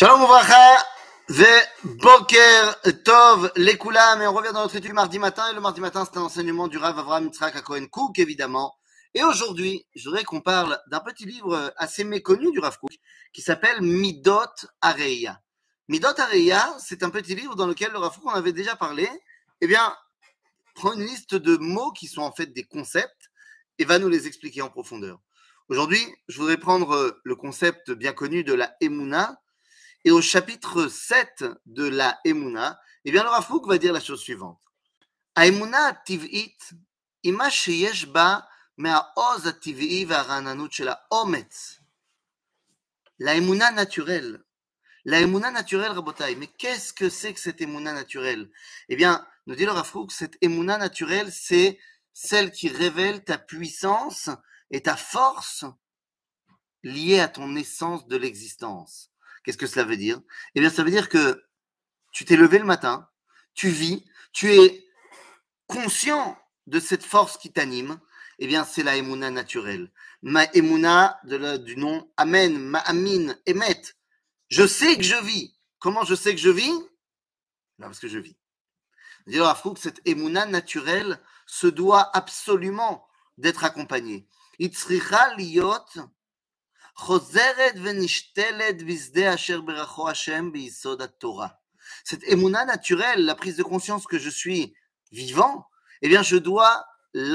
Shalom Ouvracha, Ve Boker Tov Lekulam, et on revient dans notre étude mardi matin, et le mardi matin c'est un enseignement du Rav Avraham Yitzhak Cohen Kook évidemment, et aujourd'hui je voudrais qu'on parle d'un petit livre assez méconnu du Rav Kook, qui s'appelle Midot Areya. Midot Areya, c'est un petit livre dans lequel le Rav Kook en avait déjà parlé, eh bien, prend une liste de mots qui sont en fait des concepts, et va nous les expliquer en profondeur. Aujourd'hui, je voudrais prendre le concept bien connu de la Emouna. Et au chapitre 7 de la Emouna, eh bien, le Rav Kook va dire la chose suivante. האמונה הטבעית היא מה שיש בה מהעוז הטבעי והרעננות של האומץ. האמונה naturelle. L'aémouna naturelle, Rabotai. Mais qu'est-ce que c'est que cette émouna naturelle? Eh bien, nous dit le Rav Kook, cette émouna naturelle, c'est celle qui révèle ta puissance et ta force liée à ton essence de l'existence. Qu'est-ce que cela veut dire? Eh bien, ça veut dire que tu t'es levé le matin, tu vis, tu es conscient de cette force qui t'anime. Eh bien, c'est la émouna naturelle. Ma émouna du nom Amen, Ma'amin, Emet. Je sais que je vis. Comment je sais que je vis? Non, parce que je vis. Dire à Frouk, cette émouna naturelle se doit absolument d'être accompagnée. Itzricha liot חוזרת ונשתלת בשדה אשר ברכו השם ביסוד התורה. Cette émouna naturelle, la prise de conscience que je suis vivant, eh bien je dois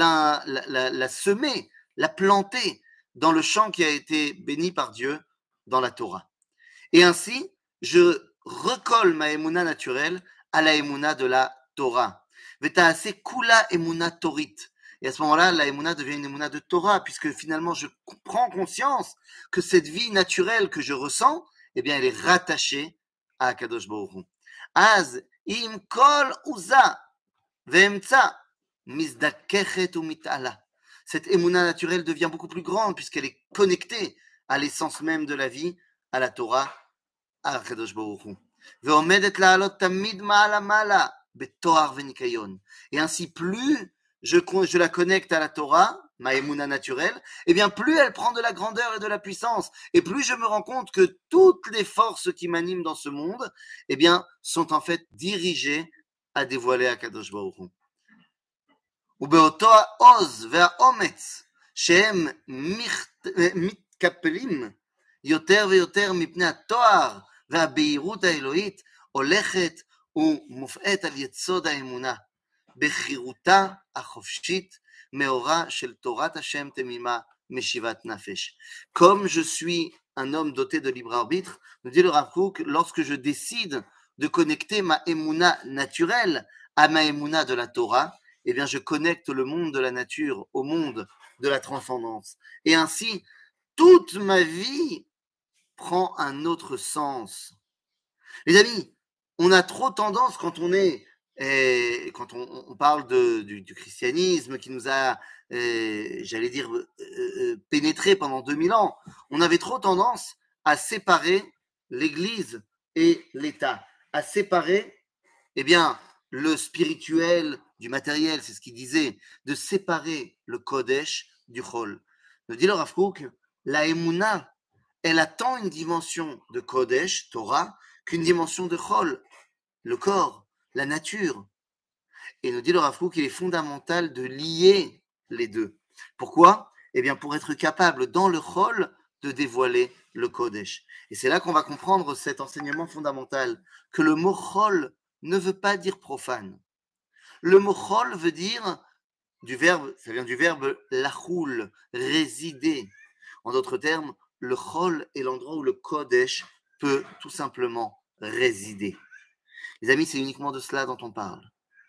la semer, la planter dans le champ qui a été béni par Dieu dans la Torah. Et ainsi, je recolle ma émouna naturelle à la émouna de la Torah. V'ta'aseh kula émouna torit. Et à ce moment-là, la émouna devient une émouna de Torah, puisque finalement, je prends conscience que cette vie naturelle que je ressens, eh bien, elle est rattachée à Akadosh Baruch Hu. Az im kol uza ve'emtza mizdakechet umitala. Cette émouna naturelle devient beaucoup plus grande, puisqu'elle est connectée à l'essence même de la vie, à la Torah, à Akadosh Baruch Hu. Ve'omedet la'alot tamid ma'ala ma'ala betoar ve'nikayon. Et ainsi, plus je la connecte à la Torah, ma émouna naturelle, et bien plus elle prend de la grandeur et de la puissance, et plus je me rends compte que toutes les forces qui m'animent dans ce monde, eh bien, sont en fait dirigées à dévoiler Akadosh Baruch Hu. ובאותו העוז והאומץ שהם מתקפלים יותר ויותר מפני התואר והבהירות האלוהית, הולכת ומופעית על יסוד האמונה. בחירותה החופשית מאורה של תורת השם תמימה משיבת נפש. Comme je suis un homme doté de libre arbitre, nous dit le Rav Kook, lorsque je décide de connecter ma émouna naturelle à ma émouna de la Torah, eh bien je connecte le monde de la nature au monde de la transcendance. Et ainsi, toute ma vie prend un autre sens. Les amis, on a trop tendance quand on est quand on parle du christianisme qui nous a, j'allais dire, pénétré pendant 2000 ans, on avait trop tendance à séparer l'Église et l'État, à séparer, eh bien, le spirituel du matériel, c'est ce qu'il disait, de séparer le Kodesh du Chol. Nous dit le Rav Kook, la Emouna, elle a tant une dimension de Kodesh, Torah, qu'une dimension de Chol, le corps, la nature. Et nous dit le Rav Kook qu'il est fondamental de lier les deux. Pourquoi? Eh bien, pour être capable, dans le Chol, de dévoiler le Kodesh. Et c'est là qu'on va comprendre cet enseignement fondamental, que le mot Chol ne veut pas dire profane. Le mot Chol veut dire, ça vient du verbe lachoul, résider. En d'autres termes, le Chol est l'endroit où le Kodesh peut tout simplement résider. Les amis, c'est uniquement de cela dont on parle.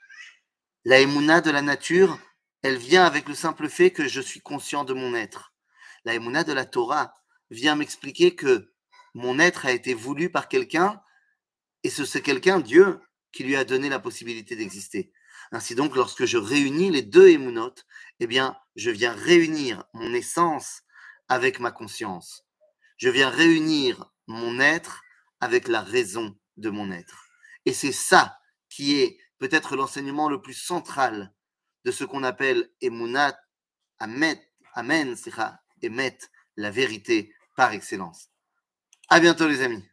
La émouna de la nature, elle vient avec le simple fait que je suis conscient de mon être. La émouna de la Torah vient m'expliquer que mon être a été voulu par quelqu'un, et c'est quelqu'un, Dieu, qui lui a donné la possibilité d'exister. Ainsi donc, lorsque je réunis les deux émounotes, eh bien, je viens réunir mon essence avec ma conscience. Je viens réunir mon être avec la raison de mon être. Et c'est ça qui est peut-être l'enseignement le plus central de ce qu'on appelle Emunat, Amen, Emet, la vérité par excellence. À bientôt les amis.